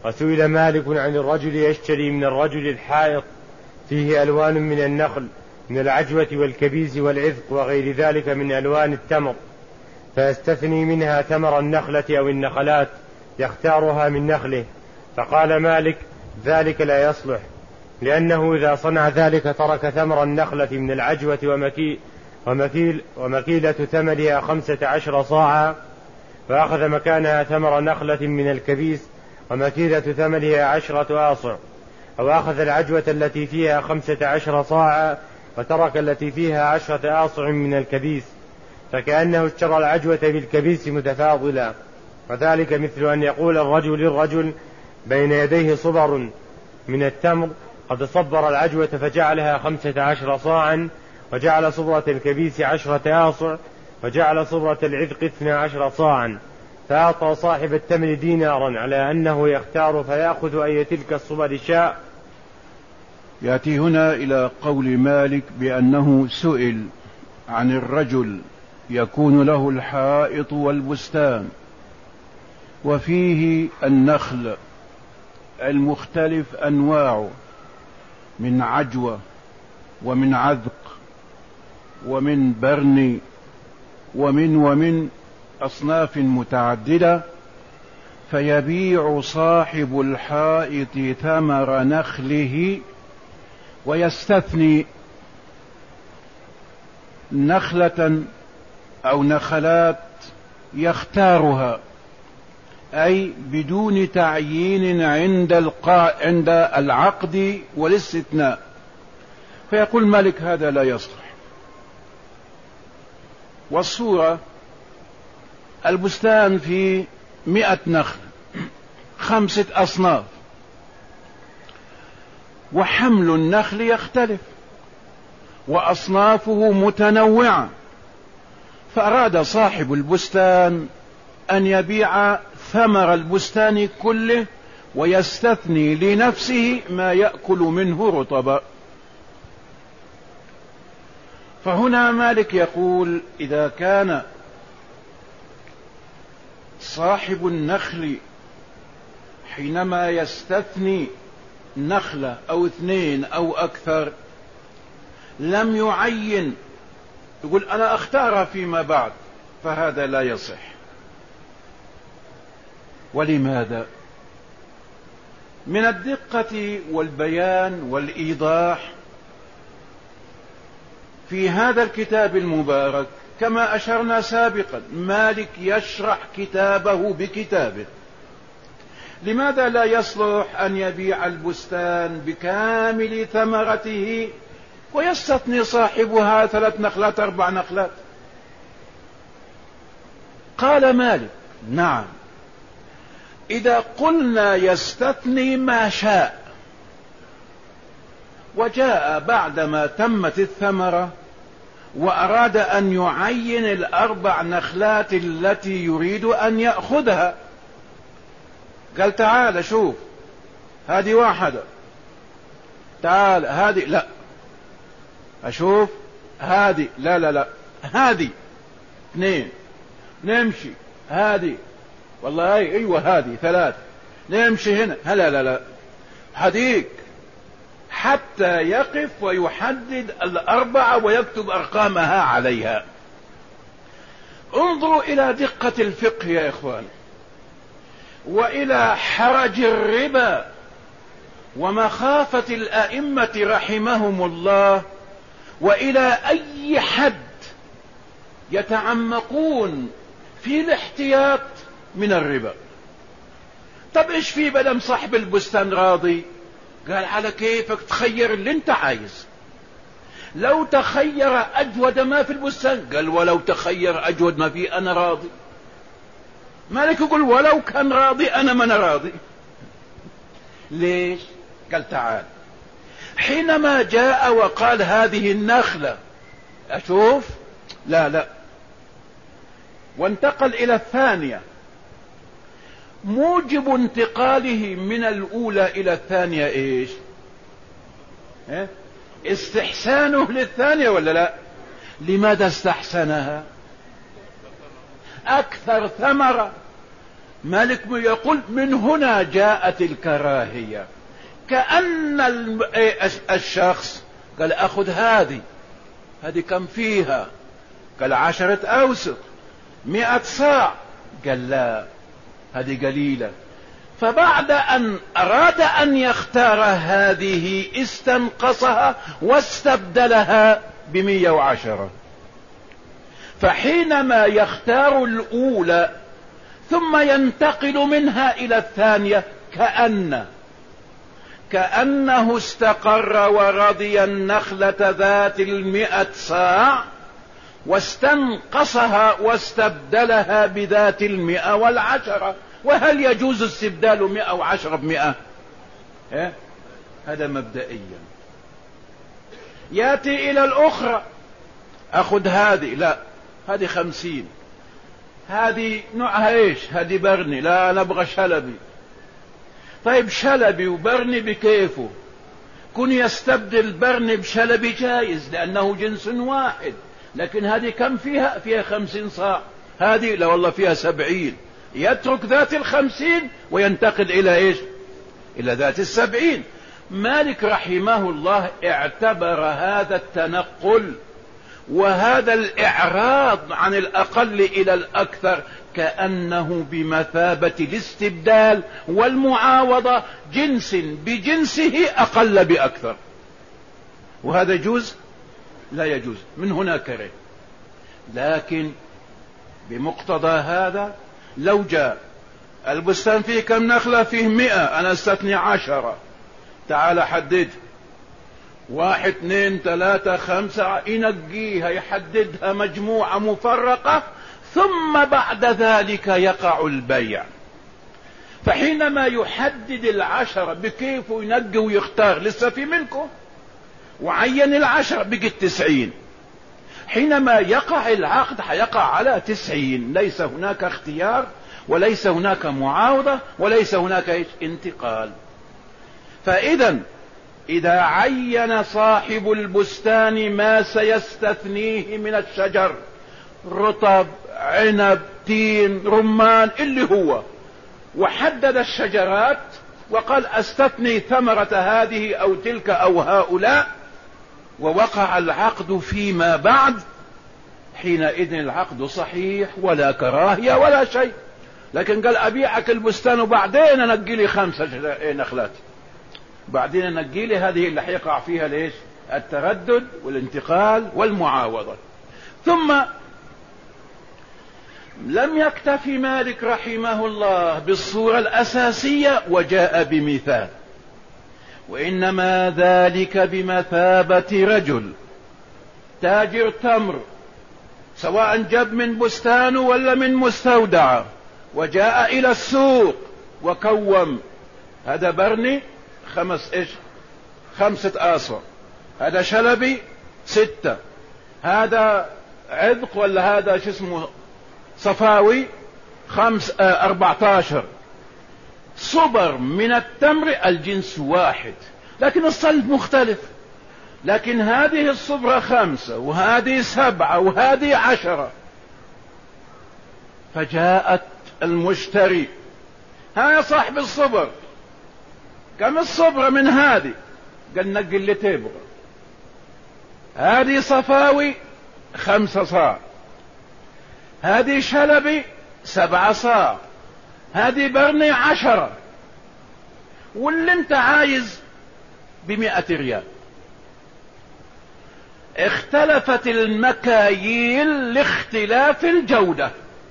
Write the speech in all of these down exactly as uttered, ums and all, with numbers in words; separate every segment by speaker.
Speaker 1: وسئل مالك عن الرجل يشتري من الرجل الحائط فيه ألوان من النخل من العجوة والكبيز والعذق وغير ذلك من ألوان التمر، فيستثني منها ثمر النخلة أو النخلات يختارها من نخله، فقال مالك ذلك لا يصلح، لأنه إذا صنع ذلك ترك ثمر النخلة من العجوة ومكي ومكيل ومكيلة ثمرها خمسة عشر صاعا، فأخذ مكانها ثمر نخلة من الكبيس ومكيلة ثمرها عشرة آصع، أو أخذ العجوة التي فيها خمسة عشر صاعا وترك التي فيها عشرة آصع من الكبيس، فكأنه اشترى العجوة بالكبيس متفاضلا. وذلك مثل أن يقول الرجل للرجل بين يديه صبر من التمر قد صبر العجوة فجعلها خمسة عشر صاعا، وجعل صبرة الكبيس عشرة آصع، وجعل صبرة العذق اثنى عشر صاعا، فأعطى صاحب التمر دينارا على أنه يختار فيأخذ أي تلك الصبر شاء.
Speaker 2: يأتي هنا إلى قول مالك بأنه سئل عن الرجل يكون له الحائط والبستان وفيه النخل المختلف أنواعه من عجوة ومن عذق ومن برني ومن ومن أصناف متعددة، فيبيع صاحب الحائط ثمر نخله ويستثني نخلة أو نخلات يختارها، أي بدون تعيين عند القا... عند العقد والاستثناء. فيقول مالك هذا لا يصلح. والصورة البستان في مئة نخل خمسة أصناف، وحمل النخل يختلف وأصنافه متنوعة، فأراد صاحب البستان أن يبيع ثمر البستان كله ويستثني لنفسه ما يأكل منه رطبا. فهنا مالك يقول إذا كان صاحب النخل حينما يستثني نخلة أو اثنين أو أكثر لم يعين، يقول أنا أختار فيما بعد، فهذا لا يصح. ولماذا؟ من الدقة والبيان والإيضاح في هذا الكتاب المبارك كما أشرنا سابقا، مالك يشرح كتابه بكتابه. لماذا لا يصلح أن يبيع البستان بكامل ثمرته ويستثني صاحبها ثلاث نخلات أربع نخلات؟ قال مالك نعم، إذا قلنا يستثني ما شاء وجاء بعدما تمت الثمرة وأراد أن يعين الأربع نخلات التي يريد أن يأخذها، قال تعال شوف هذه واحدة، تعال هذه لا، أشوف هذه لا لا لا هذه اثنين، نمشي هذه والله أيوة هذه ثلاث، نمشي هنا لا لا لا هذيك، حتى يقف ويحدد الأربعة ويكتب أرقامها عليها. انظروا إلى دقة الفقه يا إخوان، وإلى حرج الربا ومخافة الأئمة رحمهم الله، وإلى أي حد يتعمقون في الاحتياط من الربا. طب إيش في بدم صاحب البستان راضي؟ قال على كيفك تخير اللي انت عايز. لو تخير أجود ما في البستان، قال ولو تخير أجود ما فيه أنا راضي. مالك يقول ولو كان راضي أنا من راضي. ليش؟ قال تعال، حينما جاء وقال هذه النخلة أشوف لا لا، وانتقل إلى الثانية، موجب انتقاله من الأولى إلى الثانية إيش؟ اه؟ استحسانه للثانية ولا لا؟ لماذا استحسنها؟ أكثر ثمرة، مالك يقول من هنا جاءت الكراهية، كأن الشخص قال أخذ هذه هذه كم فيها؟ قال عشرة أوسق مئة صاع. قال لا هذه قليلة. فبعد أن أراد أن يختار هذه استنقصها واستبدلها بمئة وعشرة. فحينما يختار الأولى ثم ينتقل منها إلى الثانية كأن كأنه استقر ورضي النخلة ذات المئة صاع واستنقصها واستبدلها بذات المئة والعشرة. وهل يجوز استبدال مئة وعشرة بمئة؟ اه؟ هذا مبدئيا. يأتي إلى الأخرى أخذ هذه، لا هذه خمسين، هذه نوعها إيش؟ هذه برني، لا نبغى شلبي. طيب شلبي وبرني بكيفه، كن يستبدل برني بشلبي جائز لأنه جنس واحد. لكن هذه كم فيها؟ فيها خمسين صاع، هذه لا والله فيها سبعين، يترك ذات الخمسين وينتقل إلى إيش؟ إلى ذات السبعين. مالك رحمه الله اعتبر هذا التنقل وهذا الإعراض عن الأقل إلى الأكثر كأنه بمثابة الاستبدال والمعاوضة، جنس بجنسه أقل بأكثر. وهذا يجوز؟ لا يجوز. من هنا كره. لكن بمقتضى هذا لو جاء البستان فيه كم نخلة؟ فيه مئة، أنا استثني عشرة، تعال حدد واحد اثنين ثلاثة خمسة، ينقيها يحددها مجموعة مفرقة، ثم بعد ذلك يقع البيع. فحينما يحدد العشرة بكيف ينقي ويختار، لسه في ملكه، وعين العشرة بقت تسعين. حينما يقع العقد حيقع على تسعين، ليس هناك اختيار وليس هناك معاوضة وليس هناك انتقال. فإذا إذا عين صاحب البستان ما سيستثنيه من الشجر، رطب، عنب، تين، رمان، اللي هو، وحدد الشجرات وقال استثني ثمرة هذه أو تلك أو هؤلاء، ووقع العقد فيما بعد، حينئذ العقد صحيح ولا كراهية ولا شيء. لكن قال أبيعك البستان وبعدين أنقي لي خمسة نخلات، بعدين أنقي لي هذه اللي حيقع فيها ليش؟ التردد والانتقال والمعاوضة. ثم لم يكتفي مالك رحمه الله بالصورة الأساسية وجاء بمثال، وإنما ذلك بمثابة رجل تاجر تمر، سواء جاب من بستانه ولا من مستودعه، وجاء إلى السوق وكوم، هذا برني خمس إيش؟ خمسة آصر، هذا شلبي ستة، هذا عذق ولا هذا شو اسمه صفاوي خمس آه أربعتاشر. صبر من التمر الجنس واحد لكن الصلب مختلف، لكن هذه الصبرة خمسة وهذه سبعة وهذه عشرة. فجاءت المشتري، ها يا صاحب الصبر كم الصبرة من هذه؟ قال نقل اللي تبغى. هذه صفاوي خمسة صاع، هذه شلبي سبعة صاع، هذه برني عشرة، واللي انت عايز بمئة ريال. اختلفت المكاييل لاختلاف الجودة.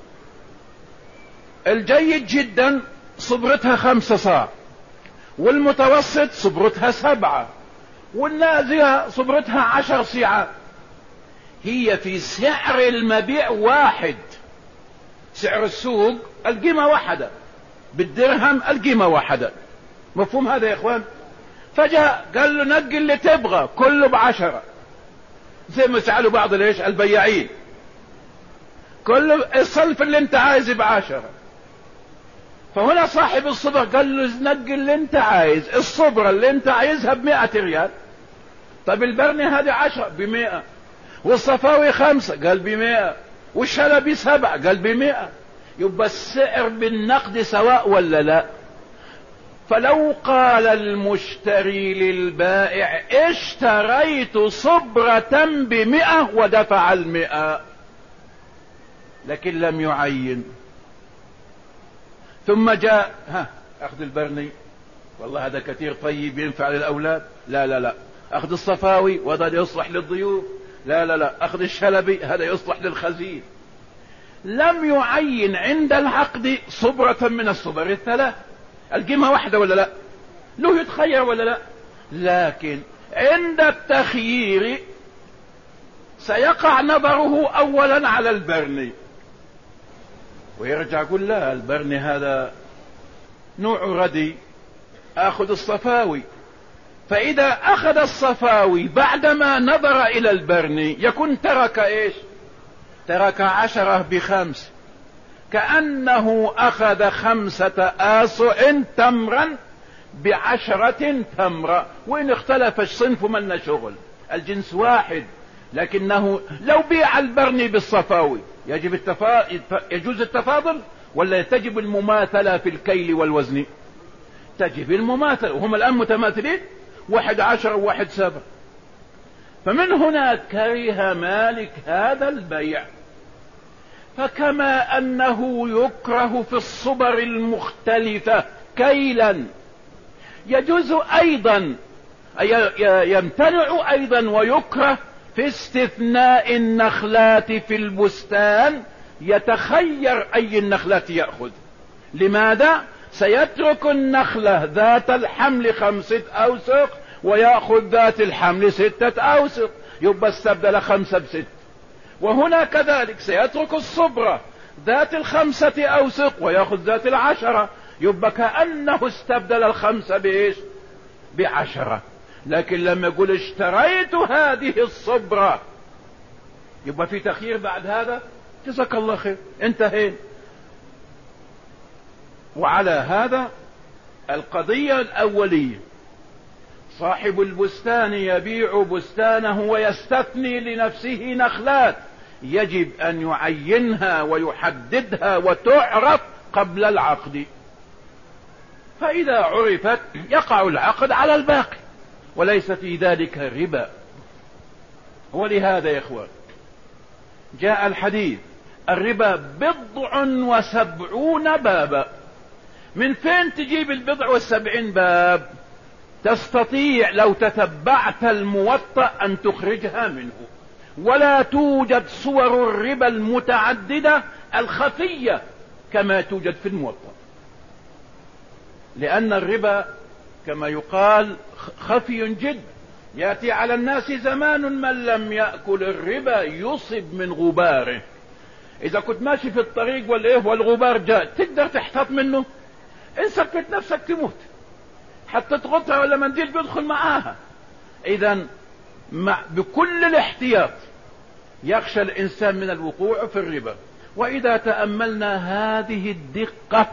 Speaker 2: الجيد جدا صبرتها خمسة صاع، والمتوسط صبرتها سبعة، والنازلة صبرتها عشر صاعات. هي في سعر المبيع واحد، سعر السوق القيمة واحدة، بالدرهم القيمة واحدة. مفهوم هذا يا اخوان؟ فجاء قال له نقي اللي تبغى كله بعشرة، زي ما سألوا بعض ليش البياعين، كله الصنف اللي انت عايز بعشرة. فهنا صاحب الصبر قال له نقي اللي انت عايز، الصبرة اللي انت عايزها بمئة ريال. طب البرني هذه عشرة بمئة، والصفاوي خمسة قال بمئة، والشلبي سبعة قال بمئة. يبقى السعر بالنقد سواء ولا لا؟ فلو قال المشتري للبائع اشتريت صبرة بمئة ودفع المئة، لكن لم يعين، ثم جاء ها اخذ البرني، والله هذا كثير طيب ينفع للأولاد، لا لا لا، اخذ الصفاوي وهذا يصلح للضيوف، لا لا لا، اخذ الشلبي هذا يصلح للخزين. لم يعين عند العقد صبرة من الصبر الثلاث، القيمة واحدة ولا لا؟ له يتخير ولا لا؟ لكن عند التخيير سيقع نظره اولا على البرني، ويرجع يقول لا، البرني هذا نوع ردي، اخذ الصفاوي. فاذا اخذ الصفاوي بعدما نظر الى البرني يكون ترك ايش؟ ترك عشرة بخمس، كأنه اخذ خمسة آسع تمرا بعشرة تمرة، وان اختلف الصنف من شغل، الجنس واحد. لكنه لو بيع البرني بالصفاوي يجب التفا... يجوز التفاضل ولا تجب المماثلة في الكيل والوزن؟ تجب المماثلة، وهم الآن متماثلين، واحد عشر وواحد سبع. فمن هنا كره مالك هذا البيع. فكما أنه يكره في الصبر المختلفة كيلا، يجوز أيضا يمتنع أيضا ويكره في استثناء النخلات في البستان، يتخير أي النخلات يأخذ. لماذا؟ سيترك النخلة ذات الحمل خمسة أوسق ويأخذ ذات الحمل ستة أوسق، يبقى استبدل خمسة بست. وهنا كذلك سيترك الصبرة ذات الخمسة أوسق ويأخذ ذات العشرة، يبقى كأنه استبدل الخمسة بإيش؟ بعشرة. لكن لما يقول اشتريت هذه الصبرة يبقى في تخيير بعد هذا، جزاك الله خير، انتهين. وعلى هذا القضية الأولية، صاحب البستان يبيع بستانه ويستثني لنفسه نخلات، يجب أن يعينها ويحددها وتعرف قبل العقد، فإذا عرفت يقع العقد على الباقي وليس في ذلك ربا. ولهذا يا إخوان جاء الحديث الربا بضع وسبعون بابا. من فين تجيب البضع والسبعين باب؟ تستطيع لو تتبعت الموطأ أن تخرجها منه، ولا توجد صور الربا المتعددة الخفية كما توجد في الموطأ، لأن الربا كما يقال خفي جدا. يأتي على الناس زمان من لم يأكل الربا يصب من غباره. إذا كنت ماشي في الطريق والإيه والغبار جاء تقدر تحتاط منه؟ إن سكت نفسك تموت، حتى تغطها ولا منديل بيدخل معاها. إذا مع بكل الاحتياط يخشى الإنسان من الوقوع في الربا. وإذا تأملنا هذه الدقة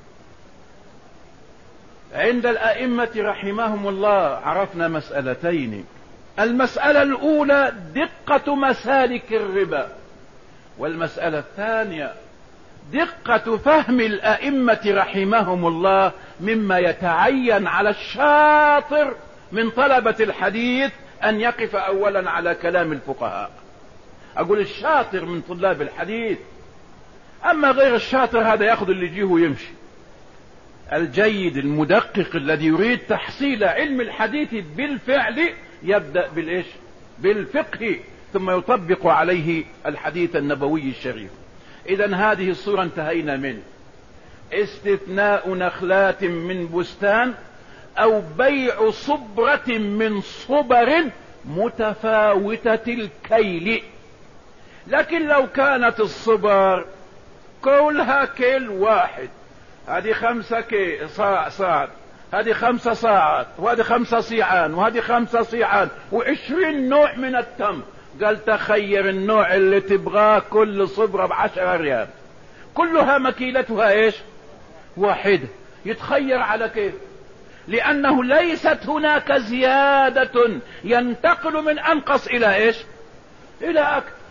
Speaker 2: عند الأئمة رحمهم الله عرفنا مسألتين. المسألة الأولى دقة مسالك الربا، والمسألة الثانية دقة فهم الأئمة رحمهم الله مما يتعين على الشاطر من طلبة الحديث أن يقف أولا على كلام الفقهاء. أقول الشاطر من طلاب الحديث، أما غير الشاطر هذا يأخذ اللي يجيه ويمشي. الجيد المدقق الذي يريد تحصيل علم الحديث بالفعل يبدأ بالإيش؟ بالفقه، ثم يطبق عليه الحديث النبوي الشريف. إذن هذه الصورة انتهينا منه. استثناء نخلات من بستان أو بيع صبرة من صبر متفاوتة الكيل. لكن لو كانت الصبر كلها كيل واحد، هذه خمسة كي صاع صاع، هذه خمسة صاعات، وهذه خمسة صيعان، وهذه خمسة صيعان، وعشرين نوع من التمر، قال تخير النوع اللي تبغاه، كل صبرة بعشرة ريال، كلها مكيلتها ايش؟ واحدة. يتخير على كيف؟ لأنه ليست هناك زيادة ينتقل من أنقص إلى ايش؟ إلى أكثر.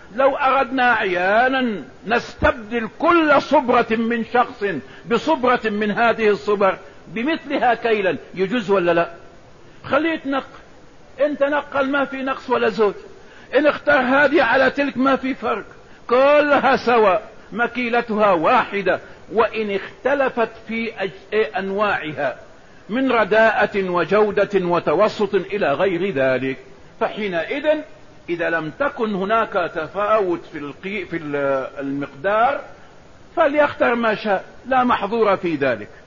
Speaker 2: لو أردنا عيانا نستبدل كل صبرة من شخص بصبرة من هذه الصبر بمثلها كيلا، يجوز ولا لا؟ خليه يتنقل، انت نقل ما في نقص ولا زود، ان اختار هذه على تلك ما في فرق، كلها سواء، مكيلتها واحدة، وإن اختلفت في أنواعها من رداءة وجودة وتوسط إلى غير ذلك. فحينئذ إذا لم تكن هناك تفاوت في القي... في المقدار فليختر ما شاء، لا محظور في ذلك.